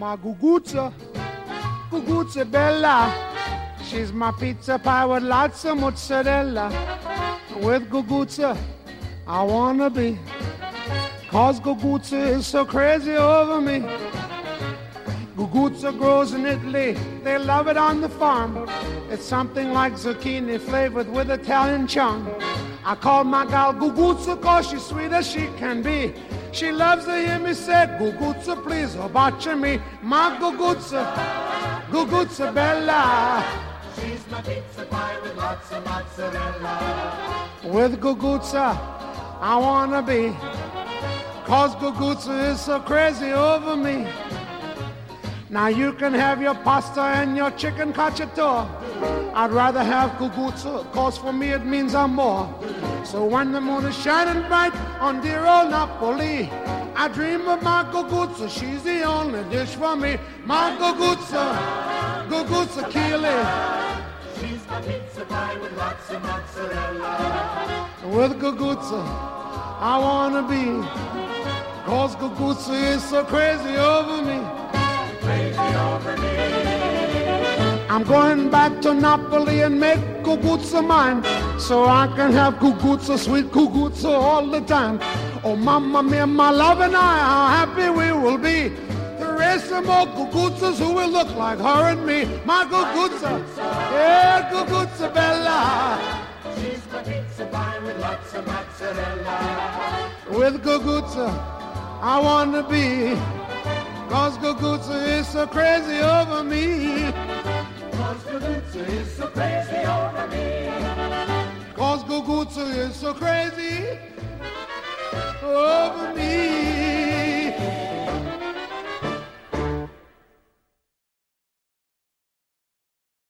my Guguzza, Guguzza Bella. She's my pizza pie with lots of mozzarella. With Guguzza, I wanna be, 'cause Guguzza is so crazy over me. Guguzza grows in Italy, they love it on the farm. It's something like zucchini flavored with Italian charm. I call my gal Guguzza 'cause she's sweet as she can be. She loves to hear me say, Guguzza, please, oh, botcha me. My Guguzza, Guguzza Bella. She's my pizza pie with lots of mozzarella. With Guguzza, I wanna be, 'cause Guguzza is so crazy over me. Now you can have your pasta and your chicken cacciatore. I'd rather have Guguzza, 'cause for me it means I'm more. So when the moon is shining bright on dear old Napoli, I dream of my Guguzza, she's the only dish for me. My Guguzza, Guguzza Keely. She's my pizza pie with lots of mozzarella. With Guguzza, I wanna be, 'cause Guguzza is so crazy over me. Crazy over me. I'm going back to Napoli and make Guguzza mine, so I can have Guguzza, sweet Guguzza all the time. Oh, mamma mia, my love and I, how happy we will be to raise some more Guguzzas who will look like her and me. My Guguzza, yeah, Guguzza Bella. She's my pizza pie with lots of mozzarella. With Guguzza, I want to be, 'cause Guguzza is so crazy over me. 'Cause Guguzza is so crazy over me. 'Cause Guguzza is so crazy.